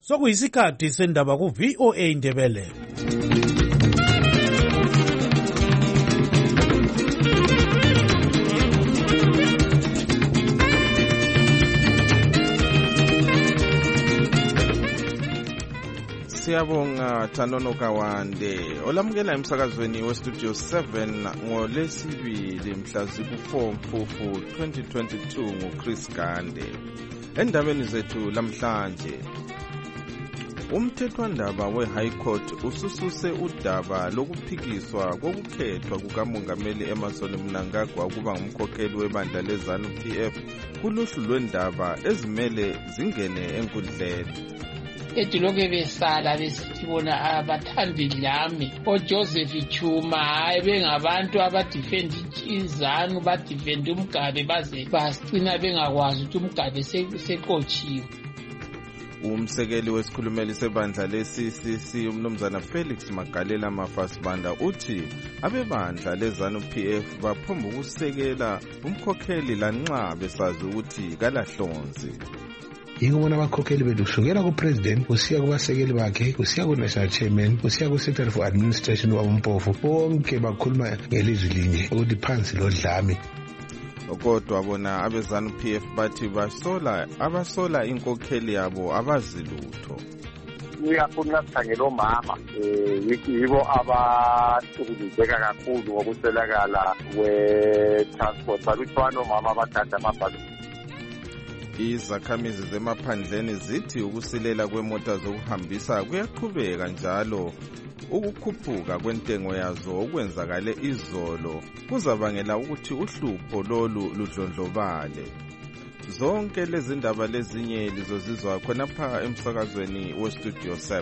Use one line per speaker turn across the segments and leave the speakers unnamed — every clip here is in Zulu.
Sokuyisikhathi sendaba ku VOA Indebele.
Siyabonga Thanono Kawande olamukela emsakazweni westudio 7 ngolesibili mhla ziku-4 Mfumfu 2022 nguChris Gande. Endabeni zethu lamhlanje, umthethwandaba we-High Court usususe udaba lokuphikiswa kokukhethwa kukamongameli Emmerson Mnangagwa ukuba ngumkhokheli webandla leZANU-PF kuluhlu lwendaba ezimele zingene enkundleni.
Ediloke besala besithi bona abathandi dlame oJoseph Chuma hayi bengabantu abadefend iZANU badefend umgabe baze basicina bengakwazi ukuthi umgabe seqotshiwe.
Umsekeli wesikhulumeli sebandla le-CCC umnumzana Felix Magalela Mafasibanda uthi abebandla leZANU-PF baphomba ukusekela umkhokheli lanxa besazi ukuthi kalahlonzi.
Yikubona abakhokheli bethu kusukela ku-president kusiya kubasekeli bakhe kusiya ku-national chairman kusiya ku-secretary for administration wabompofu bonke bakhuluma ngelizwi linye ukuthi phansi lodlame.
Kodwa bona abeZANU-PF bathi abasola inkokheli yabo abazilutho.
Uyafuna sikhangela omama yibo abahlukuluzeka kakhulu ngokuswelakala kwe-transport balutshwana omama abadada amabhasi.
Izakhamizi zemaphandleni zithi ukusilela kwemota zokuhambisa kuyaqhubeka njalo ukukhuphuka kwentengo yazo okwenzakale izolo kuzabangela ukuthi uhlupho lolu ludlondlobale. Zonke lezi ndaba lezinye lizozizwa khonapha emsakazweni westudio 7.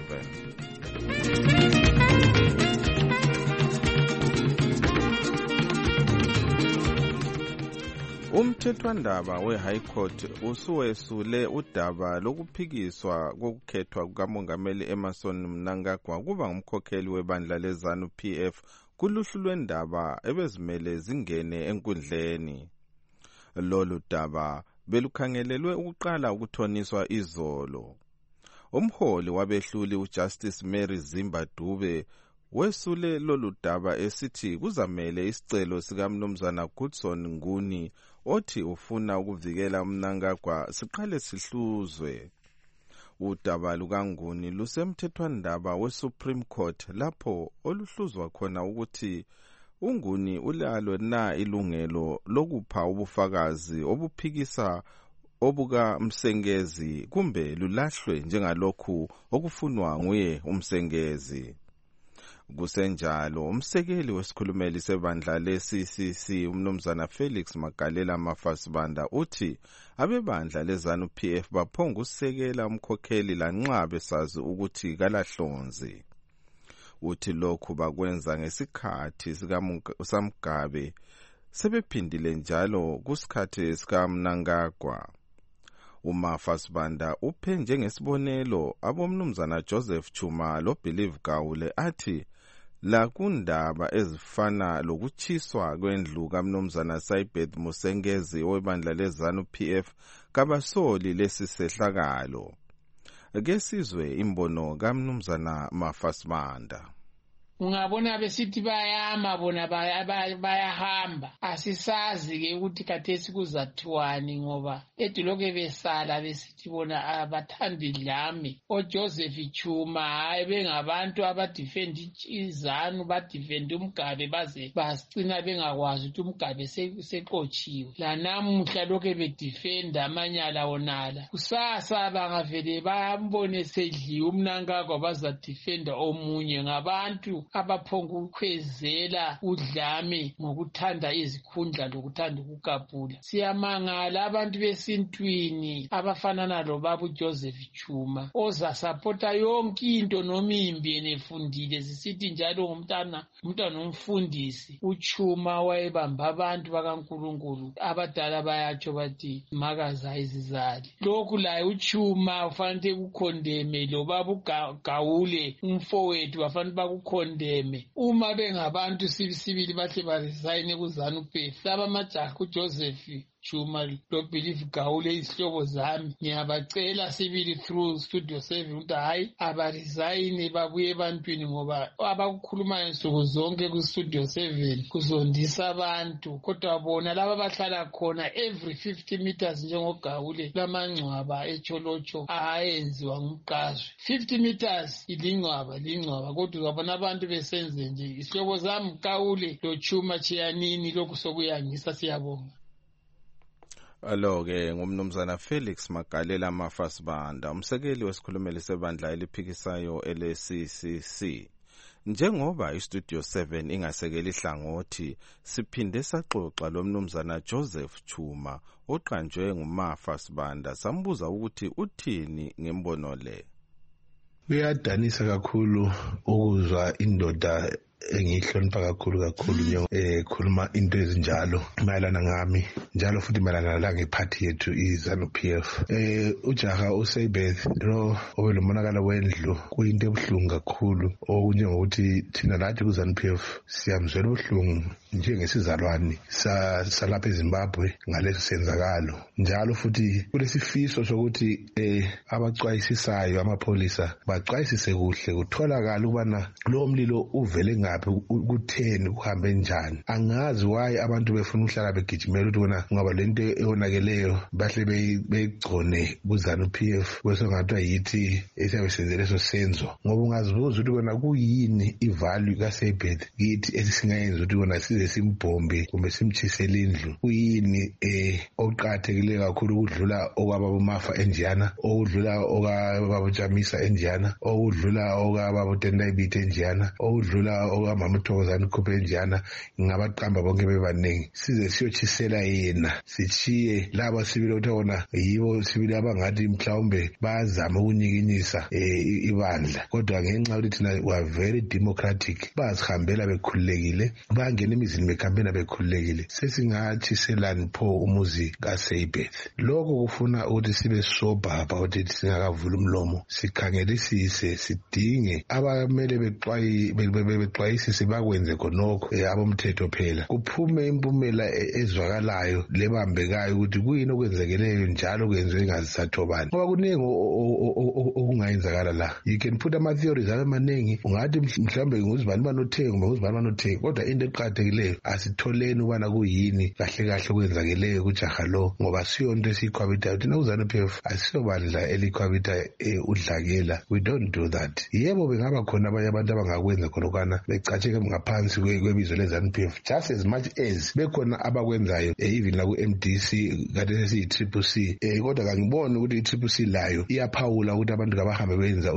Umthethwandaba we-High Court usuwesule udaba lokuphikiswa kokukhethwa kukamongameli Emmerson Mnangagwa kuba ngumkhokheli webandla leZANU-PF kuluhlu lwendaba ebezimele zingene enkundleni. Lolu daba belukhangelelwe ukuqala ukuthoniswa izolo. Umholi wabehluli uJustice Mary Zimba Dube wesule lolu daba esithi kuzamele isicelo sikamnumzana Goodson Nguni othi ufuna ukuvikela Mnangagwa siqale sihluzwe. Udaba lukaNguni lusemthethwandaba weSupreme Court lapho oluhluzwa khona ukuthi uNguni ulalo na ilungelo lokupha ubufakazi obuphikisa obuka Msengezi kumbe lulahlwe njengalokhu okufunwa nguye umsengezi. Kusenjalo umsekeli wesikhulumeli sebandla le-CCC umnumzana Felix Magalela Mafasibanda uthi abebandla leZANU-PF baphonga usekela umkhokheli lanxa besazi ukuthi kalahlonzi. Uthi lokhu bakwenza ngesikhathi sikaMgabe sebephindile njalo kusikhathi sikaMnangagwa. uMafasibanda uphe njengesibonelo abomnumzana Joseph Chuma loBelieve Gawule athi la kundaba ezifana lokuchiswa kwendlu kaMnumzana Saibeth Musengezi webandla leZANU-PF kabasoli lesi sehlakalo. Ake sizwe imbono kaMnumzana Mafasibanda.
Ungabona besithi bayama bona bayahamba asisazi ke ukuthi khathesi kuzathiwani ngoba ediloke besala besithi bona abathandi dlame oJoseph Chuma hayi bengabantu abadefend iZANU badefend umgabe baze basicina bengakwazi ukuthi umgabe seqotshiwe lanamuhla lokho bedefend amanyala onala kusasa bangavele bambone sedliwe uMnangagwa bazadefenda omunye ngabantu abaphonga ukukhwezela udlame ngokuthanda izikhundla lokuthanda ukukapula. Siyamangala abantu besintwini abafanana lobaba uJoseph Chuma ozasapota yonke into nomimbi enefundile zisithi njalo ngumntana umfundisi. Uchuma wayebamba abantu bakaNkulunkulu abadala bayatsho bathi makaza izizali. Lokhu laye uChuma ufanele ukukhondeme lobaba uGawule umfowethu bafanele bakukhondeme uma bengabantu sibili bahle baresign kuZANU-PF laba majaha uJoseph Chuma loBelieve Gawule izihlobo zami ngiyabacela sibili through Studio 7 ukuthi hayi abaresign babuye ebantwini ngoba abakukhulumayo nsuku zonke ku Studio 7 kuzondisa abantu kodwa bona laba bahlala khona every 50 meters njengogawule lamangcwaba eCholocho ayenziwa ngumqazwe 50 meters ilingcwaba kodwa uzabona abantu besenze nje isihlobo zami Gawule loChuma Chiyanini lokhu sokuyangisa siyabonga.
Alo-ke ngumnumzana Felix Magalela Mafasibanda, umsekeli wesikhulumeli sebandla eliphikisayo ele-CCC. Njengoba iStudio 7 ingasekeli ihlangothi, siphinde saxoxa lo mnumzana Joseph Chuma oqanjwe nguMafasibanda sambuza ukuthi uthini ngembono le.
Kuyadanisa kakhulu ukuzwa indoda engihlonipha kakhulu khuluma into ezinjalo mayelana ngami njalo futhi mayelana la ngephathi yethu iZANU-PF. Ujaha uSaybeth lo obelomonakala wendlu kuyinto ebuhlungu kakhulu okunjengokuthi thina lathi kuZANU-PF siyamzwela ubuhlungu njengesizalwane salapha eZimbabwe ngaleso senzakalo. Njalo futhi kulesifiso sokuthi abacwayisisayo amapholisa bacwayisise kuhle kutholakala ukubana lo mlilo uvele ngaphi kutheni kuhambe njani. Angazi why abantu befuna ukuhlala begijimela ukuthi wona ngoba lento eyonakeleyo bahle begcone kuZANU-PF kwesongathiwa yithi esiyabe senze leso senzo. Ngoba ungazibuza ukuthi wona kuyini ivalue kaSaybeth kithi esisingayenza ukuthi wona size simbhombe kumbe simchisele indlu. Kuyini oqathekile kakhulu ukudlula okwababoMafa enjiyana, okudlula okwababoJamisa enjiyana, okudlula okwababoTendayibithe enjiyana, okudlula okwamama uThokozani Khuphe enjiyana. Ngabaqamba bonke bebanengi size siyotshisela yena sichiye laba sibili ukuthi wona yibo sibili abangathi mhlawumbe bazama ukunyikinyisa ibandla. Kodwa ngenxa yokuthi thina we are very democratic bazihambela bekhululekile bangena emizini bekhambena bekhululekile sesingatshiselani pho umuzi kaSaybeth. Lokho kufuna ukuthi sibe sober about it singakavula umlomo sikhangelisise sidinge abamele bexwayisise bakwenze khonokho abomthetho phela kuphume impumela ezwakalayo lebambekayo ukuthi kuyini okwenzekeleyo njalo kwenziwe ngazisathobani ngoba kuningi okungayenzakala la. You can put ama-theories amaningi ungathi mhlawumbe nguzibani banothengi kumbe nguzibani banothengi kodwa into eqakathekileyo asitholeni ukubana kuyini kahle kahle okwenzakeleyo kujaha lo ngoba siyonto esiyikhwabithayo thina kuZANU-PF asiyobandla elikhwabitha udlakela. We don't do that. Yebo bengaba khona abanye abantu abangakwenza khonokwana becatsheke ngaphansi kwebizo leZANU-PF just as much as bekhona abakwenzayo even la ku-MDC kade sesiyi-CCC kodwa kangiboni ukuthi i-CCC layo iyaphawula ukuthi abantu kabahambe benza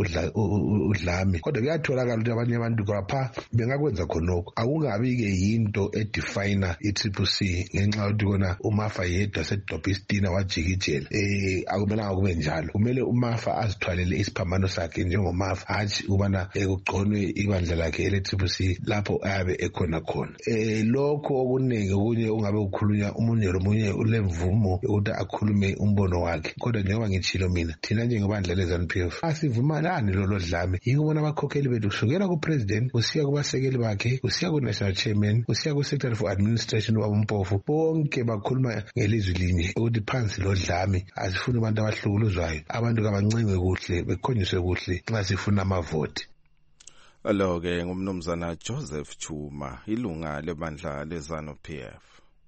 udlame kodwa kuyatholakala ukuthi abanye abantu kwapha bengakwenza khonokho. Akungabi-ke yinto edefina i-CCC ngenxa yokuthi kona uMafa yedwa sedobha isitina wajikijela. Akumelanga kube njalo. Kumele uMafa azithwalele isiphambano sakhe njengoMafa hatshi ukubana kugconwe ibandla lakhe ele-CCC lapho ayabe ekhona khona. Lokho okuningi okunye ungabe kukhulunywa umunye lomunye ulemvumo yokuthi akhulume umbono wakhe kodwa njengoba ngitshilo mina thina njengebandla leZANU-PF asivumalani lolo dlame. Yiko bona abakhokheli bethu kusukela kupresident kusiya kubasekeli bakhe kusiya ku-national chairman kusiya ku-secretary for administration wabompofu bonke bakhuluma ngelizwi linye ukuthi phansi lo dlame asifuni abantu abahlukuluzwayo abantu kabancengwe kuhle bekhonyiswe kuhle nxa sifuna amavoti.
Alo-ke ngumnumzana Joseph Chuma ilunga lebandla leZANU-PF.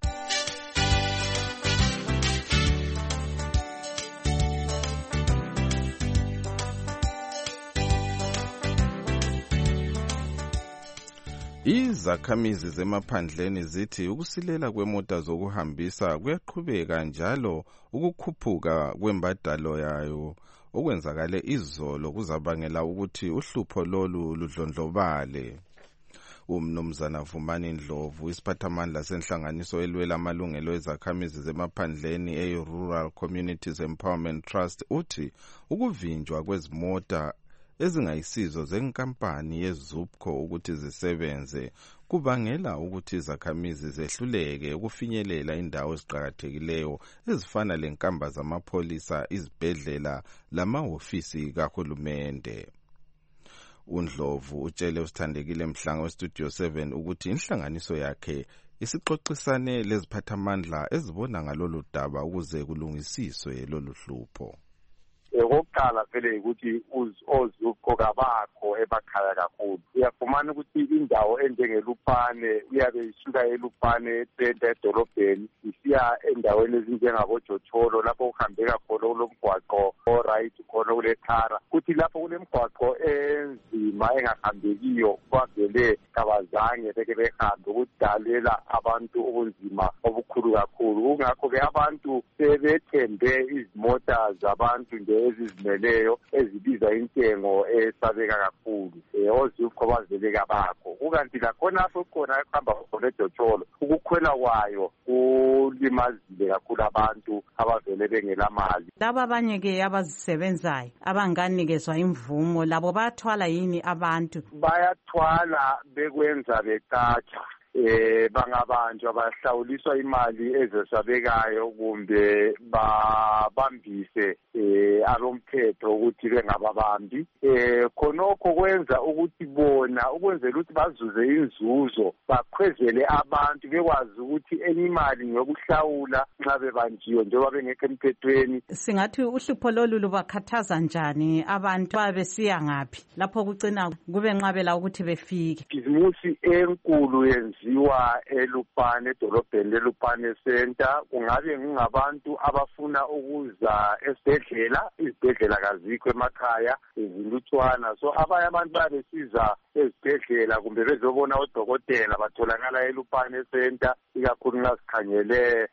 Izakhamizi zemaphandleni zithi ukusilela kwemota zokuhambisa kuyaqhubeka njalo ukukhuphuka kwembadalo yayo okwenzakale izolo kuzabangela ukuthi uhlupho lolu ludlondlobale. Umnumzana Vumani Ndlovu isiphathamandla senhlanganiso elwela amalungelo ezakhamizi zemaphandleni e-Rural Communities Empowerment Trust uthi ukuvinjwa kwezimota ezingayisizo zenkampani yeZupco ukuthi zisebenze kubangela ukuthi izakhamizi zehluleke ukufinyelela indawo eziqhakathekileyo ezifana lenkamba zamapholisa, izibhedlela lamahhovisi kahulumende. uNdlovu utshele usithandekile Mhlanga weStudio 7 ukuthi inhlanganiso yakhe isixoxisane leziphathamandla ezibona ngalolu daba ukuze kulungisiswe lolu hlupho.
Okokuqala vele ukuthi oZUPCO kabakho emakhaya kakhulu. Uyafumana ukuthi indawo enjengeLupane uyabe isuka eLupane edolobheni isiya endaweni ezinjengabojotsholo lapho kuhambeka khona kulomgwaqo oright khona kulethara. Kuthi lapho kulemgwaqo enzima engahambekiyo kwavele kabazange beke behambe ukudalela abantu ubunzima obukhulu kakhulu. Kungakho-ke abantu sebethembe izimota zabantu nje ezizimeleyo ezibiza intengo esabeka kakhulu. OZUPCO bavele kabakho. Kukanti lakhonapho khona ehamba khona edotsholo ukukhwela kwayo kulimazile kakhulu abantu abavele bengela mali.
Laba abanye-ke abazisebenzayo abanganikezwa imvumo labo bayathwala yini abantu?
Bayathwala bekwenza becatsha. Bangabanjwa bahlawuliswa imali ezesabekayo kumbe babambise abomthetho ukuthi bengababambi. Khonokho kwenza ukuthi bona ukwenzela ukuthi bazuze inzuzo bakhwezele abantu bekwazi ukuthi enye imali ngokuhlawula nxa bebanjiwe njengoba bengekho emthethweni.
Singathi uhlupho lolu lubakhathaza njani abantu babesiya ngaphi lapho kucina kube nqabela ukuthi befike?
Ibhizimusi enkulu ziwa eLupane edolobheni leLupane Center kungabe ngabantu abafuna ukuza esibhedlela. Izibhedlela kazikho emakhaya izilutshwana, so abanye abantu bayabesiza ezibhedlela kumbe bezobona odokotela batholakala eLupane Center, ikakhulu nxa sikhangele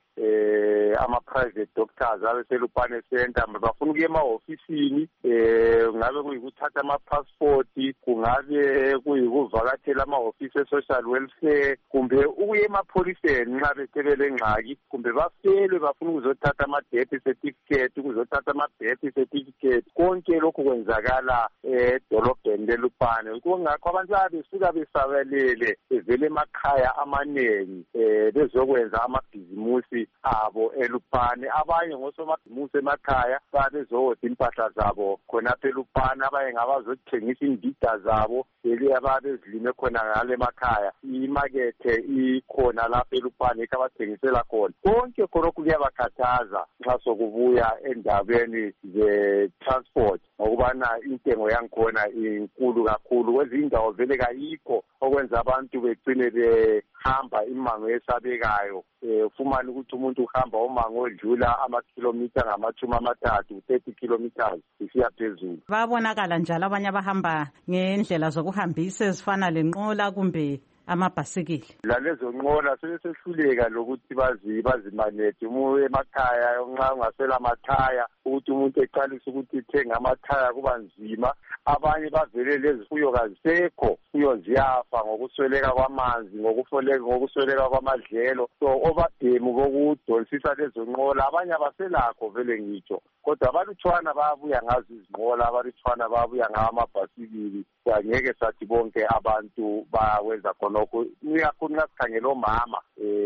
ama-private doctors abeselupane center bafuna ukuya emahofisini, ngabe kuyikuthatha ama-passport, kungabe kuyikuvakatshela amahofisi e-social welfare, kumbe ukuya emapholiseni nxa besebelengxaki, kumbe bafelwe bafuna ukuzothatha ama-death certificate, ukuzothatha ama-birth certificate. Konke lokhu kwenzakala edolobheni lelupane. Kungakho abantu besuka besabelele bevele emakhaya amanengi bezokwenza amabhizimusi abo eLupane. Abanye ngosomabhizimusi emakhaya babezowoda impahla zabo khonapha eLupane, abanye ngabazothengisa indida zabo ababezilime khona ngale emakhaya. Imakethe ikhona lapha eLupane yikho abathengisela khona. Konke khonokho kuyabakhathaza nxa sokubuya endabeni ze-transport ngokubana intengo yangikhona inkulu kakhulu. Kwezinye indawo vele kayikho okwenza abantu begcine behamba imango esabekayo. Ufumane ukuthi umuntu uhamba umango odlula amakhilomitha ngama-30, 30 kilometers isiya phezulu.
Babonakala njalo abanye abahamba ngendlela zokuhambisa ezifana lenqola kumbe amabhasikili.
Lalezo nqola sebesehluleka lokuthi bazimanethe emakhaya nxa ungasela amathaya ukuthi umuntu eqalise ukuthi ithenge amathaya kuba nzima. Abanye bavele lezifuyo kazisekho, fuyo ziyafa ngokusweleka kwamanzi, ngokusweleka kwamadlelo. So obademu bokudonsisa lezo nqola abanye abaselakho vele ngitsho, kodwa abalutshwana bayabuya ngazo izinqola, abalutshwana bayabuya ngawo amabhasikili. Angeke sathi bonke abantu bayawenza khonokho. Ikakhulu nxa sikhangela omama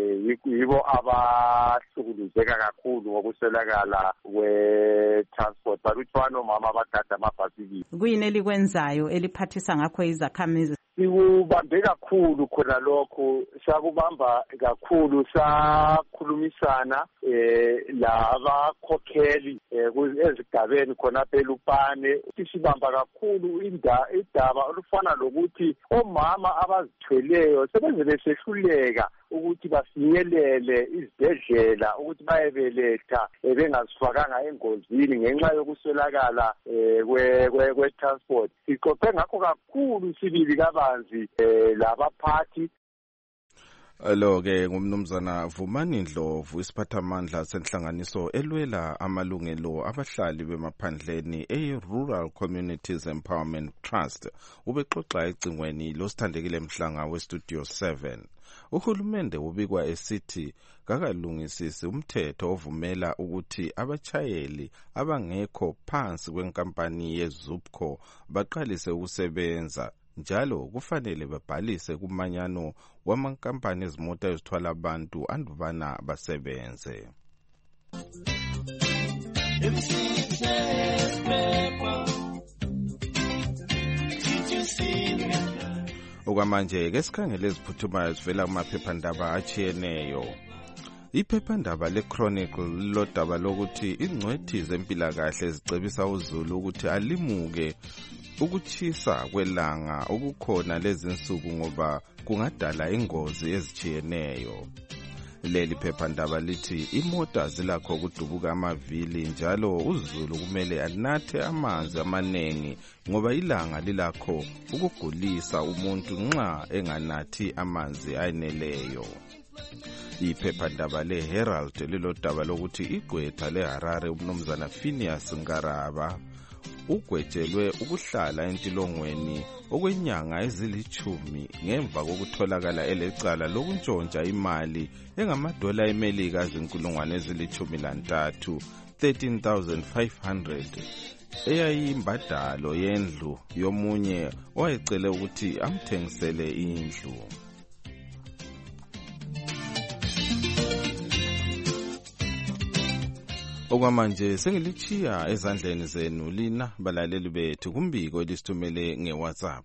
yibo abahlukuluzeka kakhulu ngokuswelakala kwe-transport. Balutshwana omama abagada amabhasikili.
Kuyini elikwenzayo eliphathisa ngakho izakhamizi?
Sikubambe kakhulu khona lokho, sakubamba kakhulu, sakhulumisana labakhokheli ezigabeni khonapha eLupane. Sibamba kakhulu idaba olufana lokuthi omama abazithweleyo sebeze besehluleka ukuthi bafinyelele izibhedlela ukuthi bayebeletha bengazifakanga engozini ngenxa yokuswelakala kwe-transport. Sixoxe ngakho kakhulu sibili kabanzi labaphathi.
Lo-ke ngumnumzana Vumani Ndlovu, isiphathamandla senhlanganiso elwela amalungelo abahlali bemaphandleni e-Rural Communities Empowerment Trust. Ubexoxa ecingweni losithandekile Mhlanga weStudio 7. Uhulumende ubikwa esithi kakalungisisi umthetho ovumela ukuthi abachayeli abangekho phansi kwenkampani yeZUPCO baqalise ukusebenza. Njalo kufanele babhalise kumanyano wamankampani ezimota ezithwala abantu andubana basebenze. Okwamanje ke sikhangele eziphuthumayo sivela kumaphephandaba achiyeneyo. Iphephandaba leChronicle lilodaba lokuthi ingcwethi zempilakahle zicebisa uZulu ukuthi alimuke ukuchisa kwelanga okukhona lezi nsuku ngoba kungadala ingozi ezichiyeneyo. Leli phephandaba lithi imota zilakho ukudubuka amavili njalo uZulu kumele anathe amanzi amanengi ngoba ilanga lilakho ukugulisa umuntu nxa enganathi amanzi ayeneleyo. Iphephandaba leHerald lilodaba lokuthi igqwetha leHarare umnumzana Phineas Ngaraba ugwetshelwe ukuhlala entilongweni okwenyanga ezilithumi ngemva kokutholakala elecala lokuntshontsha imali engamadola eMelika azinkulungwane ezili-13 13,500 eyayimbadalo yendlu yomunye owayecele ukuthi amthengisele indlu. Okwamanje sengilichiya ezandleni zenu lina balaleli bethu kumbiko elisithumele ngeWhatsApp.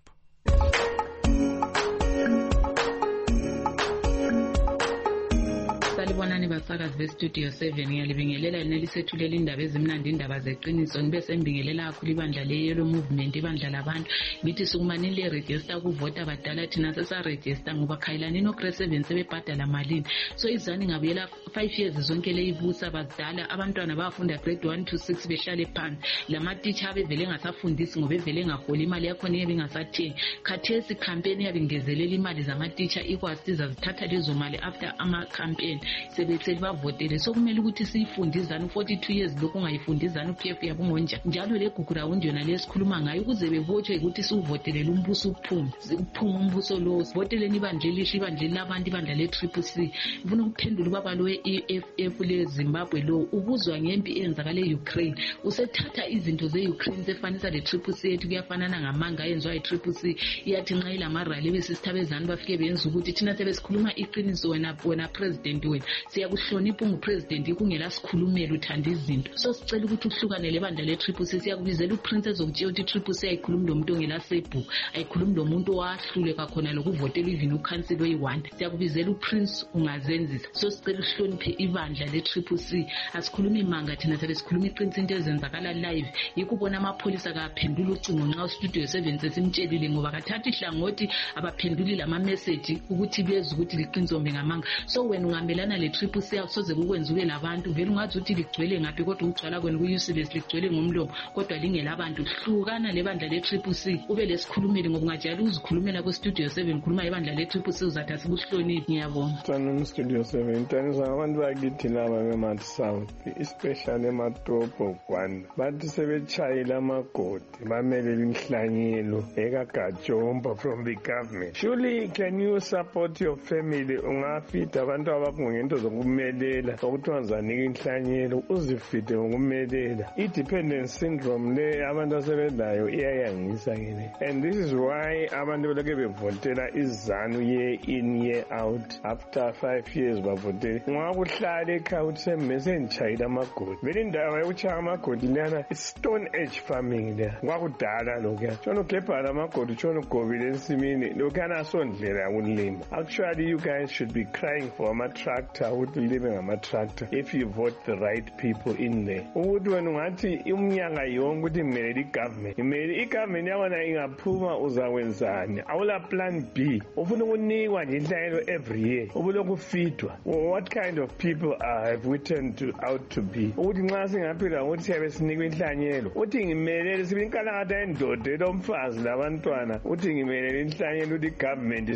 Salibonani basakazi bestudio 7 ngiyalibingelela nelisethulela indaba ezimnandi indaba zeqiniso ngibe sembingelela kakhulu ibandla le-Yellow Movement ibandla labantu ngithi sukumanini le-register kuvota badala thina sesa-register ngoba khayelani no-grade 7 sebebhadala malini so izani ngabuyela 5 years zonke leyibusa badala abantwana bafunda grade 1 to 6 behlale phansi lamatitsha abevele engasafundisi ngoba evele engaholi imali yakhona iyabe ingasathengi khathesi campaign iyabe ingezelela imali zamatitsha ikwasiza zithatha lezo mali after ama-campaign sebetheli bavotele so kumele ukuthi siyifunde izanu 42 years lokhu ungayifundi izanu PF yabo ngonja njalo le gugurawundi yona lesikhuluma ngayo ukuze bebotshwe ukuthi siuvotelele umbuso uphuma umbuso lo sivoteleni ibandla elihle ibandla labantu ibandla le-CCC ngifuna ukuphendula ubaba lo we-EFF le-Zimbabwe lo ubuzwa ngempi eyenzakale e-Ukraine usethatha izinto ze-Ukraine sefanisa le-CCC yethu kuyafanana ngamanga ayenziwa yi-CCC iyathi nxa ilamarali besisithabezani bafike benza ukuthi thina sebesikhuluma iqiniso wena president wena siyakuhlonipha ungupresident kungela sikhulumela uthanda izinto so sicela ukuthi uhlukane lebandla le-CCC siyakubizela uprincess okutshela ukuthi i-CCC ayikhulumi lomuntu ongela sebhu ayikhulumi lomuntu owahluleka khona lokuvotela even ukhansili oyi-1 siyakubizela uprince ungazenzisa so sicela uhloniphe ibandla le-CCC asikhulumi imanga thina sebesikhuluma iqiniso into ezenzakala live yikho ubona amapholisa kaphendula ucingo nxa ustudio 7 sesimtshelile ngoba kathatha ihlangothi abaphenduli lama-message ukuthi bezwe ukuthi liqiniso ngamanga so wena ungamelana le-CCC akusoze kukwenza ube labantu vele ungazi ukuthi ligcwele ngaphi kodwa ukugcwala kwenu ku-useless ligcwele ngomlomo kodwa lingelabantu hlukana lebandla le-CCC ube lesikhulumeli ngoba ungajayela ukuzikhulumela kwestudio 7 khuluma ibandla le-CCC uzathi asikuhloniphi ngiyabonga
sanoma studio 7 tanisa abantu bakithi laba bemathi south especially ematopo Rwanda bathi sebetshayela amagodi bamelele inhlanyelo ekagajomba from the government surely can you support your family ungafida abantu abakungento zokumelela ukuthi wanzanika inhlanyelo uzifide ngokumelela i-dependence syndrome le abantu asebelayo iyayangisa kene and this is why abantu belokhe bevotela izanu year in year out after 5 years bavotele ungakuhlala ekhaya ukuthi semesentshayela amagodi vele indaba yokuchaya amagodi leyana stone age farming leya kwakudala lokhuya tshona ugebhala amagodi tshona ugobile ensimini lokhuyana asondlela yakulima actually you guys should be crying for ama-tractor ukuthi ulime ngama-tractor if you vote the right people in there ukuthi wena ungathi umnyaka yonke ukuthi imelele i-government yabona ingaphuma uzakwenzani awula plan B ufuna ukunikwa nje inhlanyelo every year ubulokhu ufidwa what kind of people have we turned out to be ukuthi nxa singaphila ukuthi siyabe sinikwa inhlanyelo uthi ngimelele sibe inkalakatha yendoda elomfazi labantwana uthi ngimelele inhlanyelo ukuthi i-government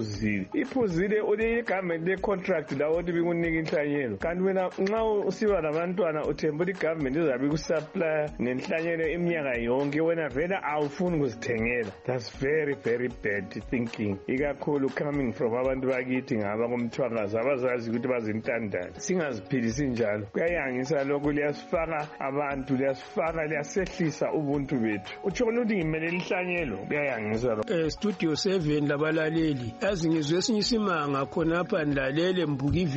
iphuzile uthi i-government le-contract lawo ukuthi bikunika inhlanyelo kanti wena nxa usiba labantwana uthemba ukuthi i-government izabe ikusupply ngenhlanyelo iminyaka yonke wena vele awufuni ukuzithengela that's very very bad thinking ikakhulu coming from abantu bakithi ngaba komthwakazi abazazi ukuthi bazintandane singaziphilisi njalo kuyayangisa lokhu liyasifaka abantu liyasehlisa ubuntu bethu utshona ukuthi ngimelele inhlanyelo kuyayangisa lokhu
studio 7 labalaleli yazi ngizwe esinye isimanga khonapha nilalele mbuka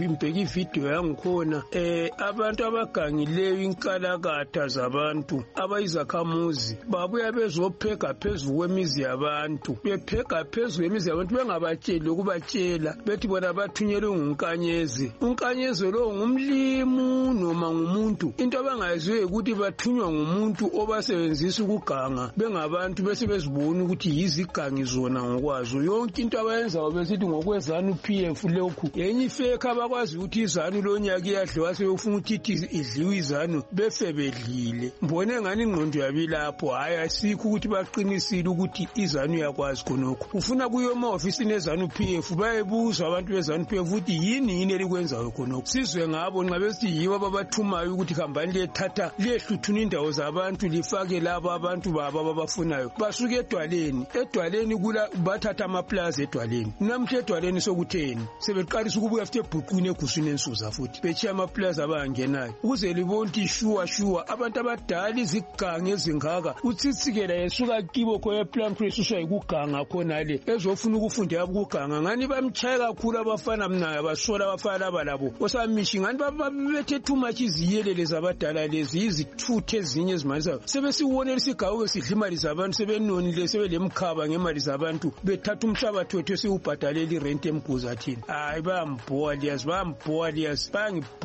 ngibheka ividiyo yangikhona abantu abagangileyo inkalakatha zabantu abayizakhamuzi babuya bezopheka phezu kwemizi yabantu bepheka phezu kwemizi yabantu bengabatsheli ukubatshela bethi bona bathunyelwe ngunkanyezi. Unkanyezi lo ngumlimu noma ngumuntu. Into abangayiziyo ukuthi bathunywa ngumuntu obasebenzisa ukuganga bengabantu bese bezibona ukuthi yizigangi zona ngokwazo. Yonke into abayenzayo besithi ngokwezanu PF lokhu yenye ifake abakwazi ukuthi izanu lonyaka iyadliwa sebefuna ukuthi idliwe izanu befe bedlile. Mbone ngani ingqondo yabilapho hayi asikho ukuthi baqinisile ukuthi izanu yakwazi khonokho. Ufuna kuyo ema-office nezanu PF bayebuza abantu bezanu PF ukuthi yini elikwenzayo khonokho. Sizwe ngabo nxa besithi yibo ababathumayo ukuthi hambani lethatha lehluthuna indawo zabantu lifake labo abantu babo ababafunayo. Basuke edwaleni kula bathatha amaplaza edwaleni. Namhla edwaleni sokutheni sebeqalisa ukubuya futhi ebhuqwini eguswini ensuza futhi bechiya amaplaza abangenayo ukuze libonti shuwa abantu abadala izigangi ezingaka utsitsikela yesuka kibo khoye plan presusha ikuganga khona le ezofuna ukufundela ukuganga ngani bamchaya kakhulu abafana mnayo basola abafana balabo osamishi ngani babethe too much iziyelele zabadala lezi izithuthe ezinye ezimanisa sebesiwonela isigawu esidlimali zabantu sebenonile sebelemkhaba ngemali zabantu bethatha umhlabathi wethu esiwubhadalela irent emguza thina hayi bayambhowa liyas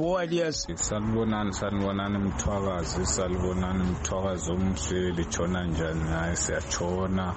sanibonani mthwakazi omhle litshona njani hayi siyatshona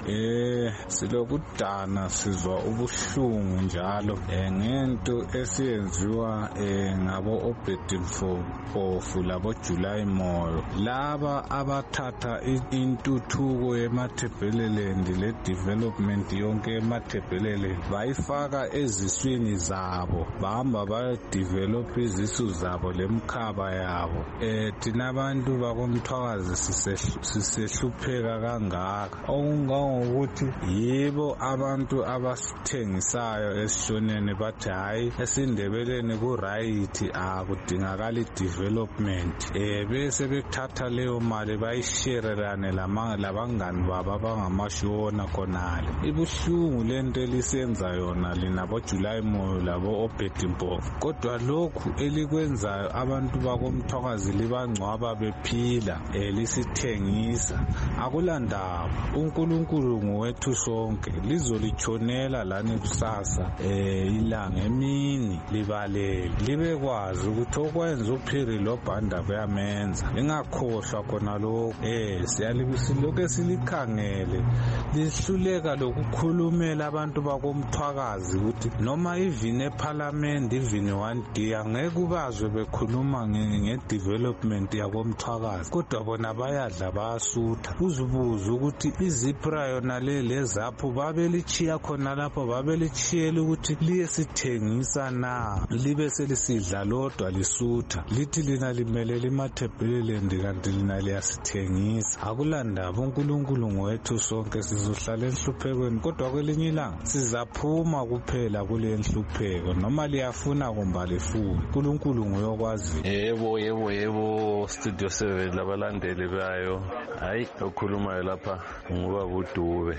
silokudana sizwa ubuhlungu njalo ngento esiyenziwa ngabo Obedi Mpofu labo July Moyo laba abathatha intuthuko emathebheleland le development yonke emathebheleland bayifaka eziswini zabo bahamba badevelop izisu zabo lemkhaba yabo thina abantu bakomthwakazi sisehlupheka kangaka okungangokuthi yibo abantu abasithengisayo esishoneni bathi hayi esindebeleni ku-right akudingakali development bese bethatha leyo mali bayisherelane labangani babo abangamashona khonale. Ibuhlungu lento elisenza yona linabo July Moyo labo Obedi Mpofu kodwa lokhu elikwenzayo abantu bakomthwakazi libangcwaba bephila lisithengisa akulandaba. uNkulunkulu ngowethu sonke lizolitshonela lani kusasa ilanga emini libalele libekwazi ukuthi okwenza uphiri lobhanda kuyamenza lingakhohlwa khona lokho siyalibisiloke silikhangele lihluleka lokukhulumela abantu bakomthwakazi ukuthi noma even eParliament even one day angeke ubazwe bekhuluma ngedevelopment yakomthwakazi kodwa bona bayadla bayasutha. Uzibuza ukuthi izipra yona lezapho babelichiya khona lapho babelichiyela ukuthi liye sithengisa na libe selisidla lodwa lisutha lithi lina limelela imathebheleland kanti lina liyasithengisa. Akulandaba uNkulunkulu ngowethu sonke sizohlala enhluphekweni kodwa kwelinye ilanga sizaphuma kuphela kule nhlupheko noma liyafuna kumba lifuna uNkulunkulu nguyokwazi.
Yebo Studio 7 labalandeli bayo hayi okhulumayo lapha ngoba budube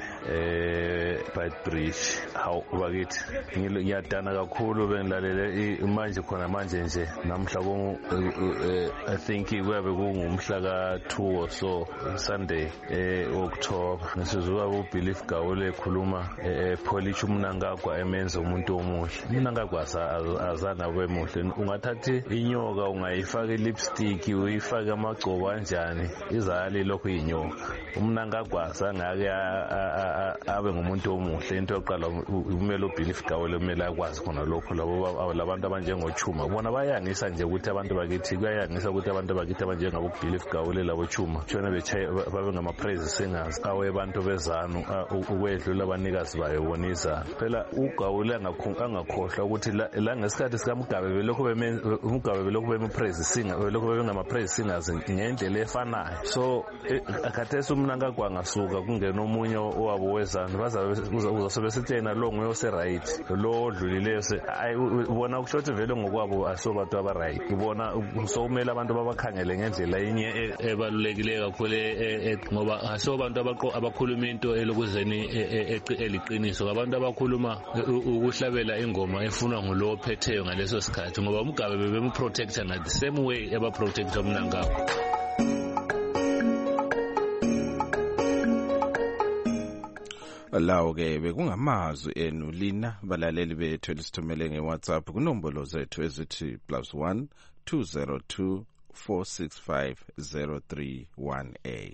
Bridge hawu bakithi ngiyadana kakhulu bengilalele manje khona manje nje namhla I think kuyabe kungumhla ka2 or so Sunday October ngisizuka uBelief Gawule ekhuluma Polish uMnangagwa emenza umuntu omuhle. uMnangagwa azana kwemuhle ungathathi inyoka ungayifaka lipstick uyifaka amagcobo kanjani izali lokho inyoka. uMnangagwa sangake abe ngumuntu omuhle into yoqala umelo uBelief Gawule umela akwazi khona lokho labantu abanjengoChuma bona bayangisa nje ukuthi abantu bakithi kuyayangisa ukuthi abantu bakithi abanjengabo uBelief Gawule labo Chuma tshona babe ngama-praise singers awebantu bezanu ukwedlula abanikazi bayo bonisa phela uGawule angakhohlwa ukuthi la ngesikhathi sikaMgabe belokhu beme-praise singer belokhu bebe ngama-praise singers ngendlela efanayo. So akhathesi Mnangagwa ngasuka kungena omunye owabo wezana uzabe sithi yena lo nguye oseright lo odlulileyo ubona ukushothi vele ngokwabo asobantu abaright ubona sokumele abantu babakhangele ngendlela enye ebalulekileyo kakhulu ngoba asobantu abakhuluma into elokuzeni eliqiniso abantu abakhuluma ukuhlabela ingoma efunwa ngulo ophetheyo ngaleso sikhathi ngoba uMgabe bebemprotecta na the same way ebaprotecta Mnangagwa.
Lawo ke bekungamazwi enu lina balaleli bethu elisithumele ngeWhatsApp kunombolo zethu ezithi +1 202 465 0318.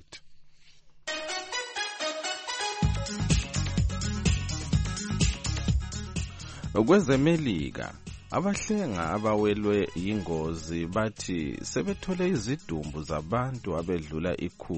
Kwezemelika abahlenga abawelwe yingozi bathi sebethole izidumbu zabantu abedlula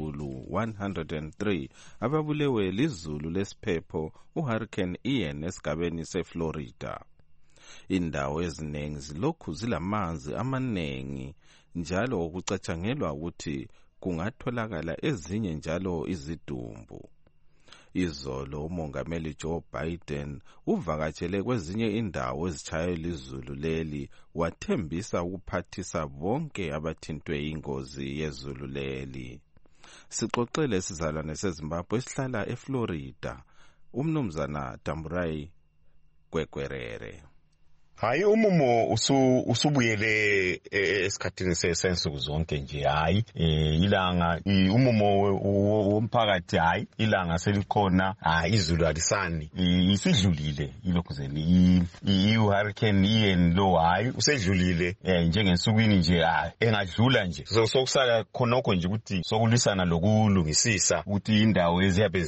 103 ababulewe lizulu lesiphepho uHurricane Ian esigabeni seFlorida. Indawo eziningi zilokhu zilamanzi amaningi njalo okucatshangelwa ukuthi kungatholakala ezinye njalo izidumbu. Izolo umongameli Joe Biden uvakatshele kwezinye indawo ezitshaywe lizulu leli wathembisa ukuphathisa bonke abathintwe ingozi yezulu leli. Sixoxele sizalwane seZimbabwe esihlala eFlorida umnumzana Tamburai Gwegwerere.
Hayi umumo usubuyele esikhathini sesensuku zonke nje hayi ilanga umumo womphakathi hayi ilanga selikhona hayi izulu alisani isidlulile ilokuzeni iHurricane Ian lo hayi usedlulile njengensukwini nje engadlula nje sokusala khonokho nje ukuthi sokulisana lokulungisisa ukuthi indawo eziyabe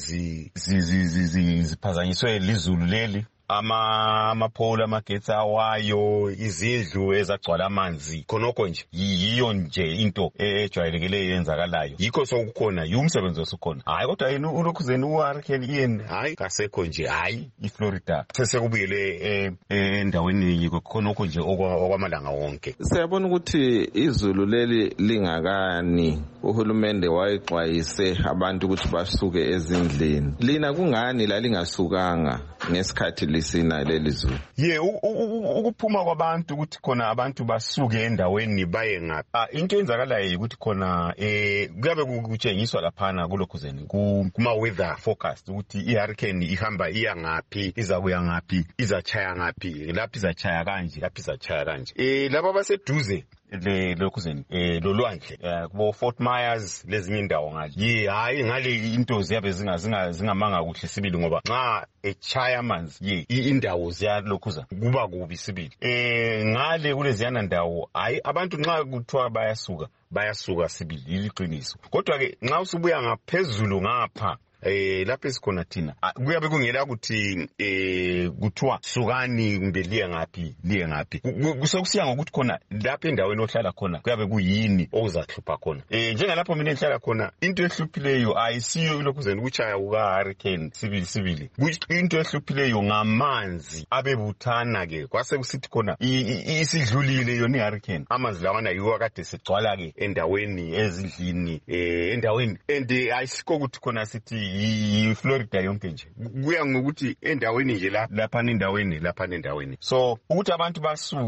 ziphazanyiswe lizulu leli amapole amagetsi awayo izindlu ezagcwala amanzi khonokho nje yiyo nje into ejwayelekileyo yenzakalayo yikho sokukhona umsebenzi osukhona hayi kodwa yena ulokhuzeni uHurricane Ian hayi kasekho nje hayi iFlorida sesekubuyele endaweni khonokho nje okwamalanga wonke.
Siyabona ukuthi izulu leli lingakani uhulumende wayexwayise abantu ukuthi basuke ezindlini lina kungani la lingasukanga ngesikhathi lisina lelizulu?
Ukuphuma kwabantu ukuthi khona abantu basuke endaweni baye ngaphi into enzakalayo ukuthi khona kuyabe kutshengiswa laphana kulokhuzeni kuma weather forecast ukuthi iHurricane ihamba iya ngaphi izakuya ngaphi izachaya ngaphi lapho izachaya kanje lapho izachaya kanje laba baseduze lokhuzeni lolwandle kubo Fort Myers lezinye indawo ngale hayi ngale into ziyabe zingamanga kuhle sibili ngoba nxa echaya amanzi indawo ziyalokhuza kuba kubi sibili ngale kuleziyana ndawo hayi abantu nxa kuthiwa bayasuka sibili iliqiniso kodwa ke nxa usubuya ngaphezulu ngapha lapho esikhona thina kuyabe kungela ukuthi kuthiwa sukani kumbe liye ngaphi kusokusiya ngokuthi khona lapho endaweni ohlala khona kuyabe kuyini okuzahlupha khona njengalapho mina engihlala khona into ehluphileyo ayisiyo ilokhuzeni ukuchaya kukaHurricane sibili into ehluphileyo ngamanzi abebuthana ke kwase kusithi khona isidlulile yona iHurricane amanzi lawana yiwo kade sigcwala ke endaweni ezindlini endaweni ayisikho ukuthi khona sithi iFlorida yonke nje kuya ngokuthi endaweni nje lapha endaweni so ukuthi abantu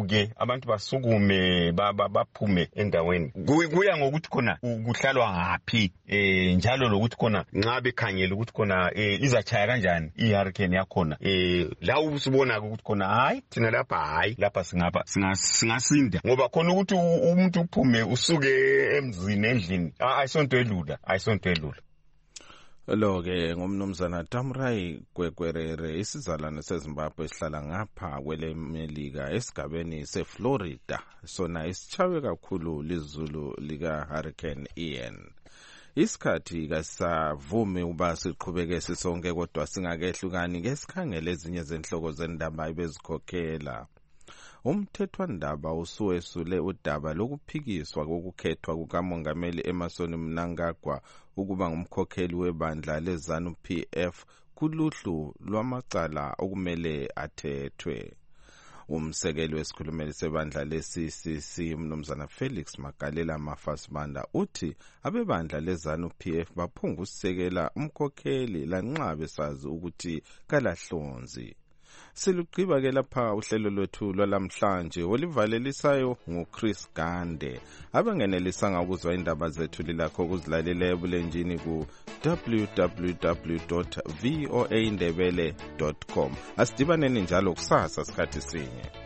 basukume baphume endaweni kuya ngokuthi khona kuhlalwa ngaphi njalo lokuthi khona nxa bekhangela ukuthi khona izachaya kanjani iHurricane yakhona la usibona ukuthi khona hayi thina lapha singasinda ngoba khona ukuthi umuntu uphume usuke emzini endlini ayisonto elula
Lo-ke ngumnumzana Tamburai Gwegwerere isizalwane seZimbabwe esihlala ngapha kwele Melika esigabeni seFlorida sona isichawe kakhulu lizulu lika Hurricane Ian. Isikhathi kasavumi uba siqhubeke sisonke kodwa singakehlukani ke sikhangele ezinye zenhloko zendaba ebezikhokhela. Umthethwandaba usuwesule udaba lokuphikiswa kokukhethwa kukamongameli Emmerson Mnangagwa ukuba ngumkhokheli webandla leZANU-PF kuluhlu lwamacala okumele athethwe. Umsekeli wesikhulumeli sebandla le-CCC Mnumzana Felix Magalela Mafasibanda uthi abebandla le-ZANU-PF baphunga ukusekela umkhokheli lanxa besazi ukuthi kalahlonzi. Silugqiba ke lapha uhlelo lwethu lwalamhlanje olivalelisayo nguChris Gande. Abangenelisanga ukuzwa indaba zethu lilakho ukuzilalela ebulenjini ku www.voaindebele.com. Asidibaneni njalo kusasa sikhathi sinye.